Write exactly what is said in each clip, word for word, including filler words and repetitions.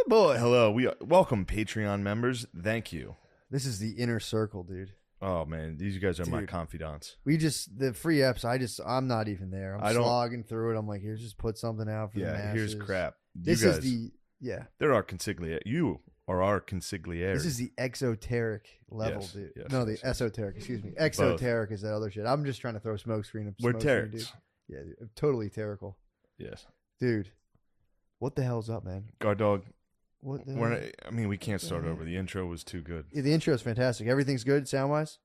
boy. Hello. We welcome Patreon members. Thank you. This is the inner circle, dude. Oh man, these guys are Dude. my confidants. We just the free apps. I just I'm not even there. I'm I don't- slogging through it. I'm like, here's just put something out for the Yeah, masses. here's crap. You This guys, is the yeah. There are consigliere. You are our consigliere. This is the exoteric level, Yes, dude. yes, no, the yes, yes. esoteric. Excuse me. Exoteric is that other shit. I'm just trying to throw smoke screen. We're smoke screen, terrorists. dude. Yeah, dude, totally terrible, Yes. dude. What the hell's up, man? Guard dog. What? The We're hell? not, I mean, we can't start Yeah. over. The intro was too good. Yeah, the intro is fantastic. Everything's good sound wise.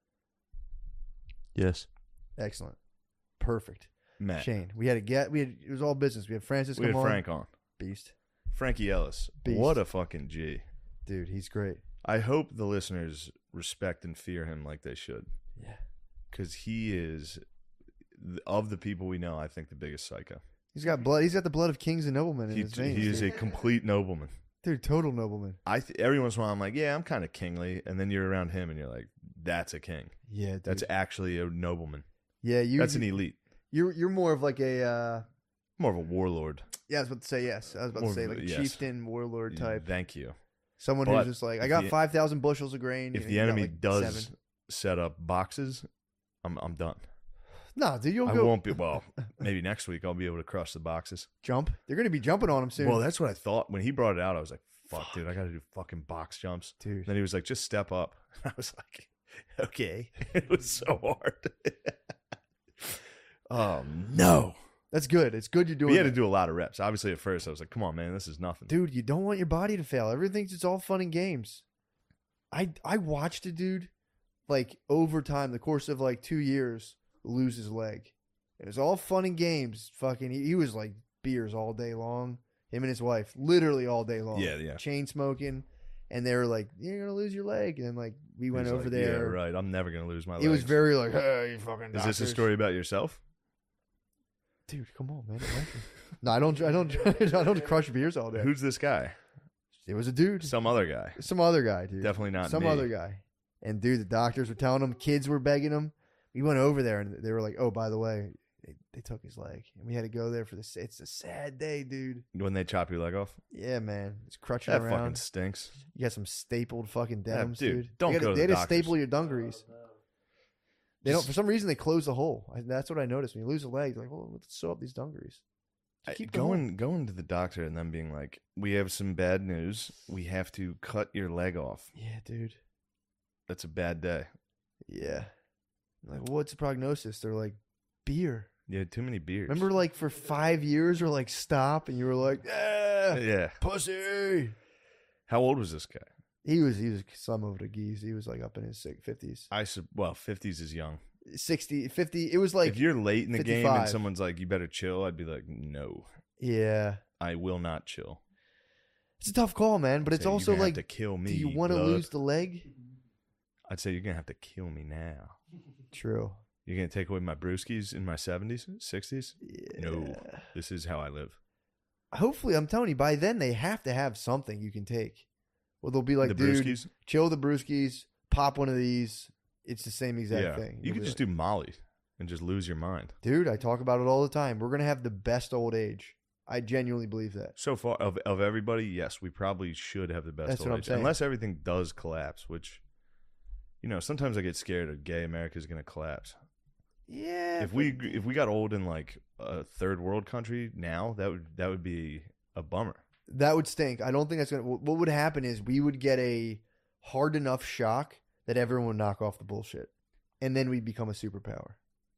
Yes. Excellent. Perfect. Matt. Shane, we had a get. We had it was all business. We had Francis We come had on. Frank on. Beast, Frankie Ellis. Beast. What a fucking G. dude. He's great. I hope the listeners respect and fear him like they should. Yeah. Because he is, of the people we know, I think the biggest psycho. He's got blood. He's got the blood of kings and noblemen in He, his veins. he is dude. a complete nobleman. dude, total nobleman. I th- every once in a while I'm like, yeah, I'm kind of kingly, and then you're around him and you're like, that's a king. Yeah, dude. That's actually a nobleman. yeah. You. That's an elite. You're you're more of like a. Uh, More of a warlord. yeah, I was about to say yes. I was about More to say of a- like a yes. chieftain, warlord type. Thank you. Someone But who's just like, I if got the- five thousand bushels of grain. If you know, the you got, enemy like, does seven. set up boxes, I'm I'm done. no, dude, you'll I go won't be. Well, maybe next week I'll be able to crush the boxes. jump. They're gonna be jumping on him soon. Well, that's what I thought when he brought it out. I was like, "Fuck, dude, I got to do fucking box jumps." dude. And then he was like, "Just step up." I was like, "Okay." It was so hard. Oh no! That's good. It's good you're doing. We had to that. do a lot of reps. Obviously, at first I was like, "Come on, man, this is nothing." Dude, you don't want your body to fail. Everything's it's all fun and games. I I watched a dude like over time, the course of like two years, lose his leg. It was all fun and games. Fucking, he, he was like beers all day long. Him and his wife, literally all day long. Yeah, yeah. Chain smoking, and they were like, "You're gonna lose your leg," and then like we He went was over like, there. Yeah, right. I'm never gonna lose my. It was legs." very like, "Hey, you fucking." Is this a doctors." story about yourself? Dude, come on, man. no, I don't. I don't. I don't crush beers all day. Who's this guy? It was a dude. Some other guy. Some other guy, dude. Definitely not Some me. other guy. And dude, the doctors were telling him, kids were begging him. We went over there and they were like, "Oh, by the way, they, they took his leg." And we had to go there for this. It's a sad day, dude. When they chop your leg off, Yeah, man. It's crutching that around. fucking stinks. You got some stapled fucking Yeah, denims, dude, dude. don't they gotta, go to They the had to staple your dungarees. They don't. For some reason, they close the hole. I, that's what I noticed. When you lose a leg, they're like, "Well, let's sew up these dungarees." I- Keep going. going going to the doctor and then being like, "We have some bad news. We have to cut your leg off." Yeah, dude. That's a bad day. Yeah. Like, what's the prognosis? They're like, beer. You had too many beers. Remember, like for five years, or like stop, and you were like, "Yeah, Yeah. pussy." How old was this guy? He was he was some of the geese. He was like up in his fifties, I sub- well, fifties is young. sixty, fifty. It was like if you're late in the game fifty-five. and someone's like, "You better chill," I'd be like, "No, yeah. I will not chill." It's a tough call, man. But it's Say, also "You're gonna like, have to kill me." do you want to blood." lose the leg? I'd say you're gonna have to kill me now. True. You're gonna take away my brewskis in my seventies, sixties? Yeah. No, this is how I live. Hopefully, I'm telling you, by then they have to have something you can take. Well, they'll be like, the dude, brewskis. chill the brewskis, pop one of these. It's the same exact Yeah, thing. you You'll could be just like, do Molly and just lose your mind. dude, I talk about it all the time. We're gonna have the best old age. I genuinely believe that. So far, of of everybody, yes, we probably should have the best That's old what I'm age, saying. unless everything does collapse. Which, you know, sometimes I get scared of gay America is going to collapse. Yeah. If we if we got old in like a third world country now, that would that would be a bummer. that would stink. I don't think that's gonna. What would happen is we would get a hard enough shock that everyone would knock off the bullshit, and then we'd become a superpower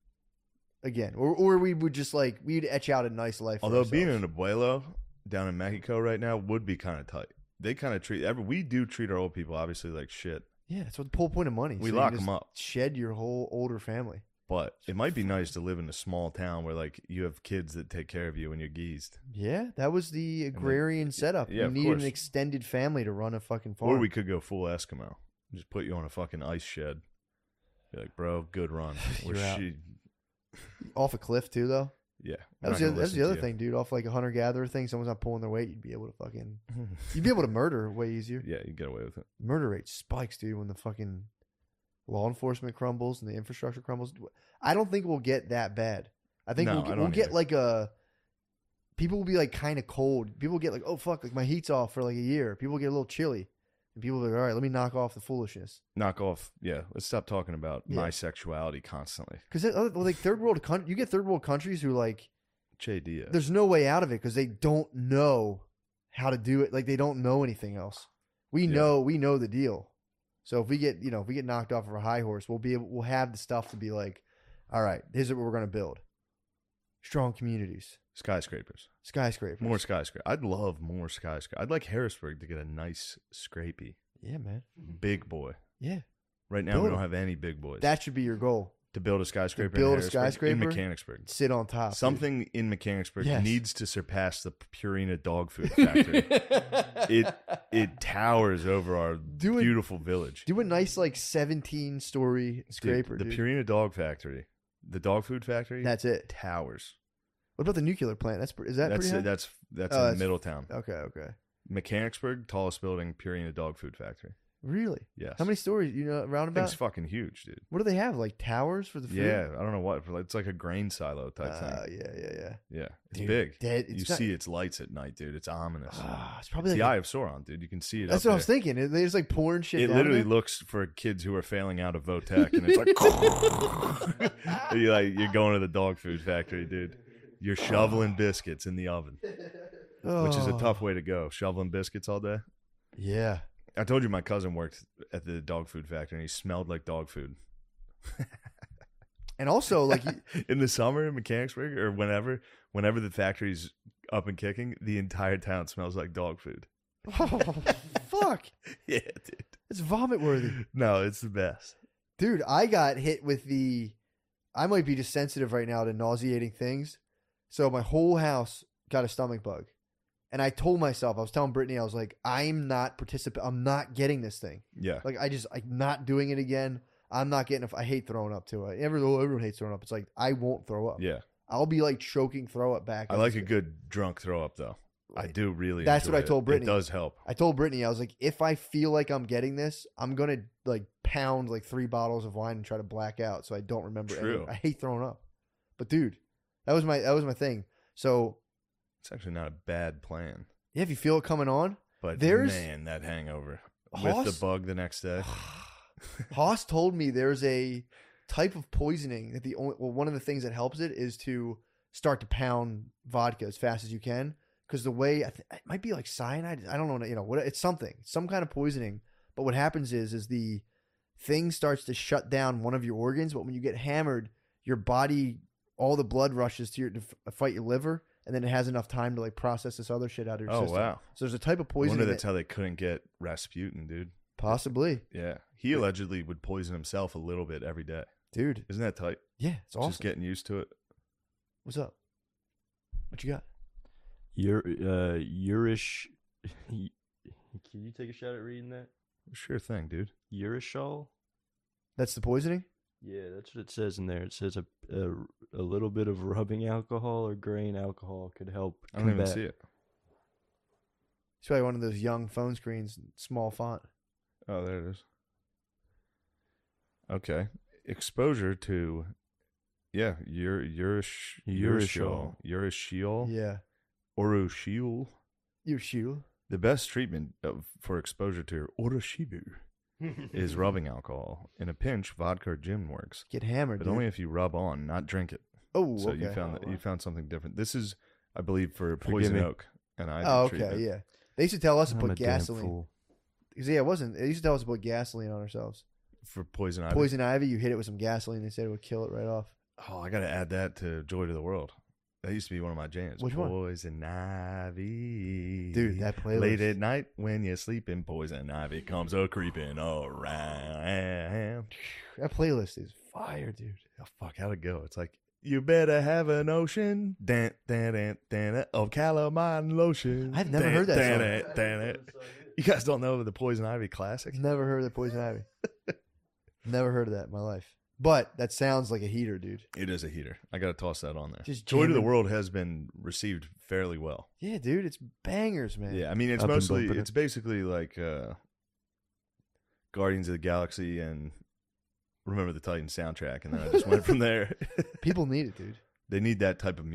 again, or or we would just like we'd etch out a nice life. For Although being ourselves. an abuelo down in Mexico right now would be kind of tight. They kind of treat every we do treat our old people obviously like shit, yeah, that's what the whole point of money. We you lock just 'em up. Shed your whole older family. but it might be nice to live in a small town where like you have kids that take care of you when you're geezed. Yeah, that was the agrarian setup. yeah, you of needed course. an extended family to run a fucking farm. Or we could go full Eskimo, just put you on a fucking ice shed. Be like, bro, good run. We're You're out. she- off a cliff too, though. yeah, That was, the, that's the other thing, dude. Off like a hunter gatherer thing, someone's not pulling their weight, you'd be able to fucking, you'd be able to murder way easier. Yeah, you get away with it. Murder rate spikes, dude, when the fucking law enforcement crumbles and the infrastructure crumbles. I don't think we'll get that bad. I think No, we'll I get, don't we'll get either. like a people will be like kind of cold. People get like, oh fuck, like my heat's off for like a year. People get a little chilly, and people are like, all right, let me knock off the foolishness. Knock off. Yeah, let's stop talking about Yeah. my sexuality constantly. Because like third world country, you get third world countries who like, J D. there's no way out of it because they don't know how to do it. Like they don't know anything else. We Yeah. know, we know the deal. So if we get, you know, if we get knocked off of a high horse, we'll be able, we'll have the stuff to be like, all right, here's what we're going to build. Strong communities, Skyscrapers. skyscrapers. More skyscrapers. I'd love more skyscrapers. I'd like Harrisburg to get a nice scrapey. Yeah, man. Big boy. Yeah. Right now, Build we don't them. have any big boys. That should be your goal. to build a skyscraper build in a Harrisburg, skyscraper? in Mechanicsburg. Sit on top. dude. Something in Mechanicsburg Yes. needs to surpass the Purina dog food factory. it it towers over our Do it- beautiful village. Do a nice like seventeen story Dude, scraper, the dude. Purina dog factory, the dog food factory, That's it. towers. What about the nuclear plant? That's pre- is that That's pretty high? that's that's Oh, in that's- Middletown. Okay, okay. Mechanicsburg, tallest building, Purina dog food factory. Really? Yes. How many stories? You know, Thing's roundabout. fucking huge, dude. What do they have? Like towers for the food? Yeah, I don't know what. It's like a grain silo type Uh, thing. yeah, yeah, yeah. Yeah, it's Dude, big. dead- you it's not- see its lights at night, dude. It's ominous. Ah, it's probably It's the like Eye of Sauron, dude. You can see it. that's up what I was there. thinking. They just like pouring shit. It down literally there. looks for kids who are failing out of Votech, and it's like you like you're going to the dog food factory, dude. You're shoveling biscuits in the oven, which is a Oh. tough way to go. Shoveling biscuits all day. Yeah. I told you my cousin worked at the dog food factory, and he smelled like dog food. And also, like, you- In the summer in Mechanicsburg, or whenever, whenever the factory's up and kicking, the entire town smells like dog food. oh, fuck, Yeah, dude. it's vomit worthy, No, it's the best. dude. I got hit with the. I might be just sensitive right now to nauseating things, so my whole house got a stomach bug, and I told myself, I was telling Brittany, I was like, I'm not participant. I'm not getting this thing. Yeah. Like, I just, I'm not doing it again. I'm not getting. I hate throwing up too. Everyone, everyone hates throwing up. It's like I won't throw up. Yeah. I'll be like choking throw up back. I like a good drunk throw up, though. I do really That's enjoy what I told it. Brittany. It does help. I told Brittany, I was like, if I feel like I'm getting this, I'm gonna like pound like three bottles of wine and try to black out so I don't remember. True. Any, I hate throwing up, but dude, that was my that was my thing. So It's actually not a bad plan. yeah, if you feel it coming on, But There's- man, that hangover with Hoss- the bug the next day. Haas told me there's a type of poisoning that the only well one of the things that helps it is to start to pound vodka as fast as you can because the way I th- it might be like cyanide. I don't know, you know what it's something, some kind of poisoning. But what happens is is the thing starts to shut down one of your organs. But when you get hammered, your body, all the blood rushes to your to f- fight your liver, and then it has enough time to like process this other shit out of your Oh, system. wow. So there's a type of I poisoning wonder that that's how they couldn't get Rasputin, dude. possibly, Yeah. He allegedly would poison himself a little bit every day. dude. Isn't that tight? Yeah, it's awesome. Just getting used to it. What's up? What you got? Ur uh Urish. Can you take a shot at reading that? Sure thing, dude. Urishol. That's the poisoning. Yeah, that's what it says in there. It says a a, a little bit of rubbing alcohol or grain alcohol could help. I don't even combat- see it. It's probably one of those young phone screens, small font. Oh, there it is. Okay. Exposure to, yeah, ur, urish, urishol, urishol, Yeah, urushiol. your shoe. The best treatment of, for exposure to urushibu is rubbing alcohol. In a pinch, vodka or gin works, Get hammered, but dude. only if you rub on, not drink it. Oh, So okay. you found that you found something different. This is, I believe, for Forgive poison me. oak, and I Oh, okay, yeah. They used to tell us to I'm put a damn gasoline. fool. 'Cause, yeah, it wasn't. They used to tell us to put gasoline on ourselves. for poison ivy. Poison ivy, you hit it with some gasoline. They said it would kill it right off. Oh, I got to add that to Joy to the World. That used to be one of my jams. Which one? Poison ivy. Dude, that playlist. Late at night when you're sleeping, poison ivy comes a creeping around. That playlist is fire, dude. Oh, fuck, how'd it go? It's like, you better have an ocean dan, dan, dan, dan, of calamine lotion. I've never Dan, heard that dan, song. Dan, dan. You guys don't know the Poison Ivy classic? Never heard of poison ivy. Never heard of that in my life. But that sounds like a heater, dude. It is a heater. I got to toss that on there. Just Joy to the jamming- World has been received fairly well. Yeah, dude, it's bangers, man. Yeah, I mean, it's Up and mostly, bumping it. it's basically like uh, Guardians of the Galaxy and Remember the Titans soundtrack, and then I just went from there. People need it, dude. They need that type of music.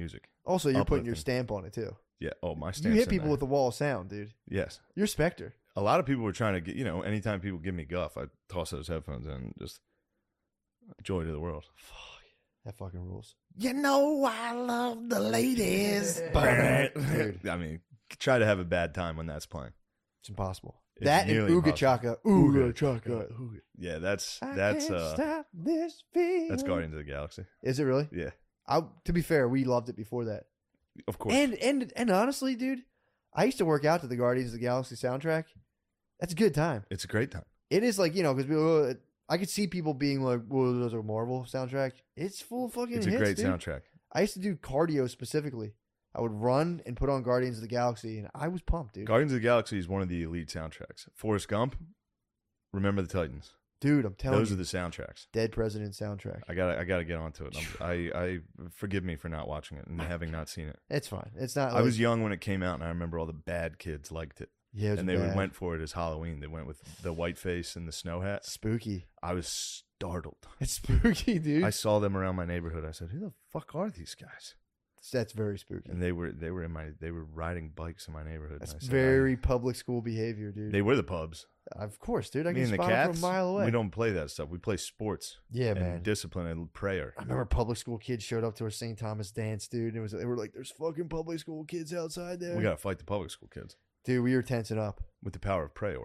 Also, you're putting your Uplifting. stamp on it too. Yeah. Oh, my You stance. hit in people there. with the wall of sound, dude. Yes. You're Spectre. A lot of people were trying to get, you know, anytime people give me guff, I toss those headphones in and just joy to the world. That fucking rules. You know I love the ladies. Dude. I mean, try to have a bad time when that's playing. It's impossible. It's that and nearly Ooga impossible. Chaka. Ooga Chaka. Yeah, that's I that's can't uh stop this feeling. that's Guardians of the Galaxy. Is it really? Yeah, I, to be fair, we loved it before that. of course. And and and honestly, dude, I used to work out to the Guardians of the Galaxy soundtrack. That's a good time. It's a great time. It is like, you know, because I could see people being like, "Well, those are Marvel soundtrack." It's full of fucking It's hits, a great dude. soundtrack. I used to do cardio specifically. I would run and put on Guardians of the Galaxy, and I was pumped, dude. Guardians of the Galaxy is one of the elite soundtracks. Forrest Gump, Remember the Titans. Dude, I'm telling Those you, are the soundtracks. Dead President soundtrack. I gotta I gotta get onto it. I'm, I I forgive me for not watching it and having not seen it. It's fine. It's not. I Like, was young when it came out, and I remember all the bad kids liked it, yeah, it was and they bad. went for it as Halloween. They went with the white face and the snow hat. spooky. I was startled. It's spooky, dude. I saw them around my neighborhood. I said, "Who the fuck are these guys?" That's very spooky. And they were they were in my they were riding bikes in my neighborhood. That's and I said, very public school behavior, I- dude. They were the pubs. of course, dude. I Me can and the spot them cats. from a mile away. We don't play that stuff. We play sports yeah, and man. discipline and prayer. I remember public school kids showed up to our Saint Thomas dance, dude. And it was they were like, "There's fucking public school kids outside there." We gotta fight the public school kids dude, we were tensing up. with the power of prayer.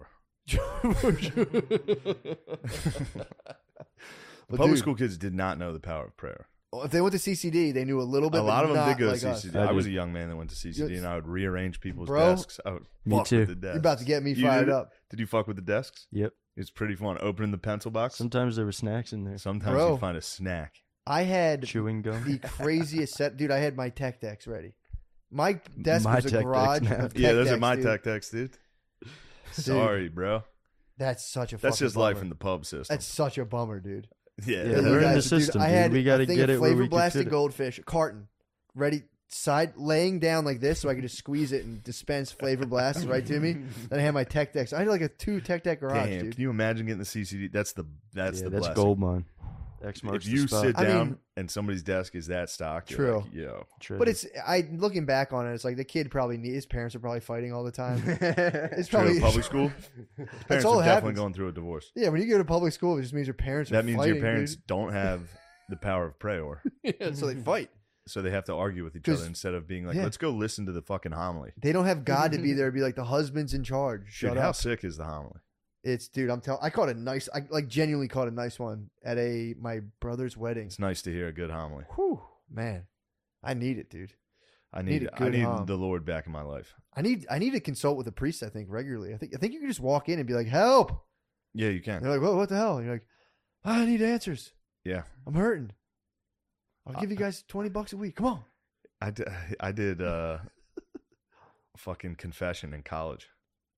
But Public dude, school kids did not know the power of prayer. if they went to C C D, they knew a little bit. A lot but of them not did go like to us. C C D. I I was did. a young man that went to C C D, Yes. and I would rearrange people's Bro. desks. I would Me fuck too. with the desks. You're about to get me You fired did it? up, Did you fuck with the desks? Yep. It's pretty fun. Opening the pencil box. Sometimes there were snacks in there. Sometimes Bro. you find a snack. I had Chewing gum. the craziest set, dude. I had my tech decks ready. My desk My was a tech garage decks now. of tech Yeah, those are decks, my dude. tech decks, dude. Sorry, bro. That's such a. That's fucking just life bummer. in the pub system. That's such a bummer, dude. yeah, Yeah, That you we're in the guys- dude, system, I dude. had We a gotta thing get of it where flavor we can blasted fit it. goldfish, a carton, ready, side laying down like this, so I could just squeeze it and dispense flavor blasts right to me. Then I had my tech decks. I had like a two tech deck garage, Damn, dude. can you imagine getting the C C D? That's the that's yeah, the that's blessing. gold mine. X marks If you the spot. sit I down mean- and somebody's desk is that stock, you're True. like, yo, Treasure. But it's I looking back on it, it's like the kid probably need, his parents are probably fighting all the time. It's True, probably public school. His parents all are that definitely happens. going through a divorce. Yeah, when you go to public school, it just means your parents are That means fighting, your parents dude. don't have the power of prayer, Yeah, so they fight. so they have to argue with each 'Cause- other instead of being like, yeah. "Let's go listen to the fucking homily." They don't have God to be there to be like the husband's in charge. Shut Dude, how up. sick is the homily? It's dude, I'm telling I caught a nice I like genuinely caught a nice one at a my brother's wedding. It's nice to hear a good homily. Whew, man. I need it, dude. I Need need a I good need hom. the Lord back in my life. I need I need to consult with a priest, I think, regularly. I think I think you can just walk in and be like, help. Yeah, you And can. they're like, Whoa, what the hell? And you're like, I need answers. Yeah, I'm hurting. I'll give you guys twenty bucks a week. Come on. I did. I did. Uh, fucking confession in college.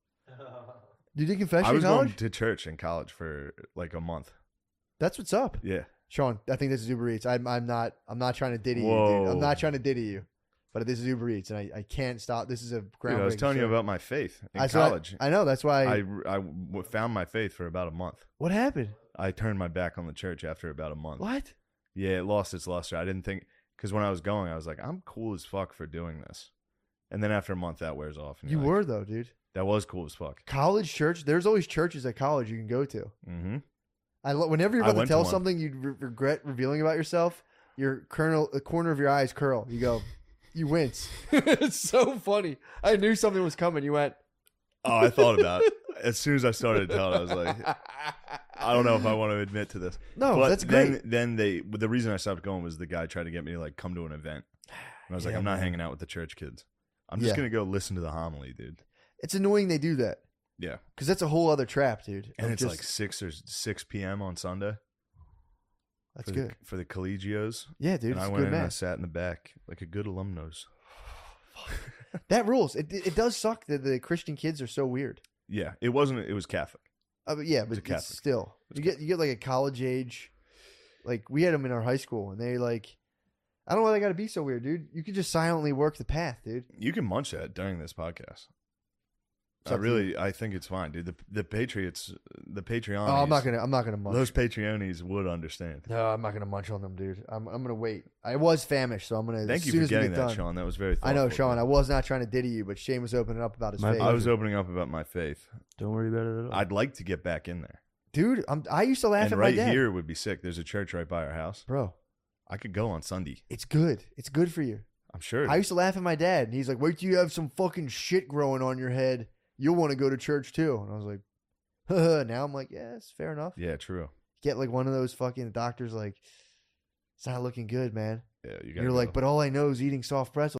You did confession I was in college? going to church in college for like a month. That's what's up. Yeah. Sean, I think this is Uber Eats. I'm I'm not I'm not trying to ditty you, dude. Whoa. I'm not trying to ditty you. But this is Uber Eats and I, I can't stop. This is a Dude, groundbreaking I was telling you show. about my faith in That's why- college. I know, that's why I, I w- found my faith for about a month. what happened? I turned my back on the church after about a month. What? Yeah, it lost its luster. I didn't think, because when I was going, I was like, I'm cool as fuck for doing this. And then after a month, that wears off. and You you're like, were though, dude. That was cool as fuck. College church. There's always churches at college you can go to. Mm-hmm. I lo- whenever you're I about to went to tell one. something you re- regret revealing about yourself, your kernel, the corner of your eyes curl. You go, you wince. It's so funny. I knew something was coming. You went. Oh, I thought about it. As soon as I started to tell it, I was like, I don't know if I want to admit to this. No, but that's then, great. Then they, but the reason I stopped going was the guy tried to get me to like come to an event. And I was like, Yeah, I'm not man. hanging out with the church kids. I'm just Yeah. going to go listen to the homily, dude. It's annoying they do that Yeah. because that's a whole other trap, dude. And of it's just- like six or six p.m. on Sunday. that's for good. The, for the collegios. Yeah, dude. and It's I a went good in and I match. sat in the back like a good alumnus. That rules. It it does suck that the Christian kids are so weird. Yeah, it wasn't. It was Catholic. Uh, but yeah, was but a it's Catholic. still you get you get like a college age, like we had them in our high school, and they like, I don't know why they got to be so weird, dude. You could just silently work the path, dude. You can munch that during this podcast. I really, I think it's fine, dude. The the Patriots, the Patreon. Oh, I'm not gonna. I'm not gonna munch. Those Patreonies would understand. No, I'm not gonna munch on them, dude. I'm. I'm gonna wait. I was famished, so I'm gonna. Thank as you soon for as we getting get that, done, Sean. That was very. I know, thoughtful, Sean. dude. I was not trying to ditty you, but Shane was opening up about his My- faith. I was opening up about my faith. Don't worry about it at all. I'd like to get back in there. Dude, I'm, I used to laugh And at right my dad. here would be sick. There's a church right by our house. Bro, I could go on Sunday. it's good. It's good for you. I'm sure. I used to laugh at my dad, and he's like, "Wait till you have some fucking shit growing on your head. You'll want to go to church too." And I was like, Haha. Now I'm like, "Yeah, it's fair enough." yeah, true. Get like one of those fucking doctors, like, it's not looking good, man. Yeah, you And got. you're like, "But all I know is eating soft pretzels."